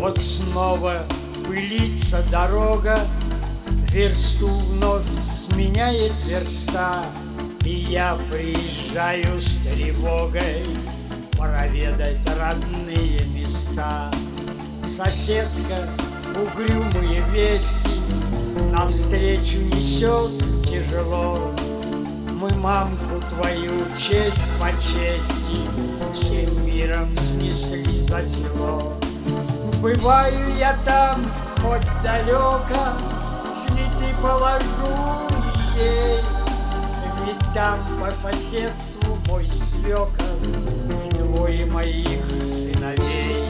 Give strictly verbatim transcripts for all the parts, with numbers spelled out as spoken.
Вот снова пылится дорога, версту вновь сменяет верста, и я приезжаю с тревогой проведать родные места. Соседка угрюмые вести навстречу несет тяжело. Мы мамку твою честь по чести всем миром снесли за село. Бываю я там, хоть далеко, цветы положу ей, ведь там по соседству мой свекор и двое моих сыновей.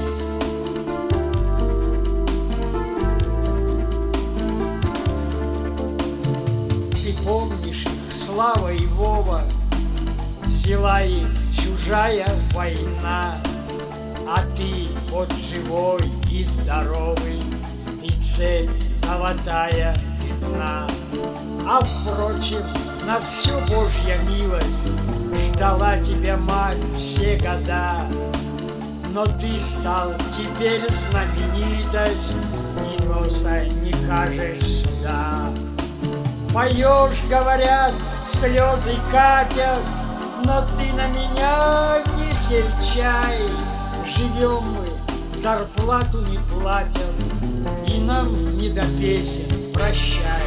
Ты помнишь их, Слава и Вова, взяла их чужая война, а ты вот живой и здоровый, и цепь золотая видна. А впрочем, на всю Божья милость ждала тебя мать все года, но ты стал теперь знаменитость, и носа не кажешь сюда. Поешь, говорят, слезы катят, но ты на меня не серчай. Живем мы, зарплату не платят, и нам не до песен, прощай.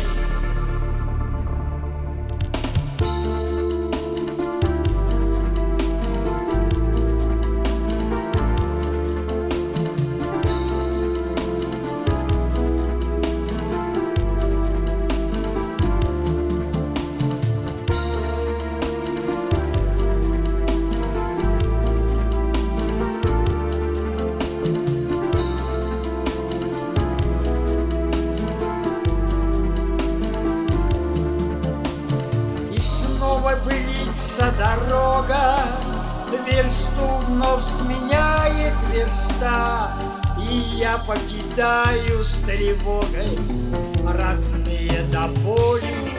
Пылится дорога, версту вновь сменяет верста, и я покидаю с тревогой родные до боли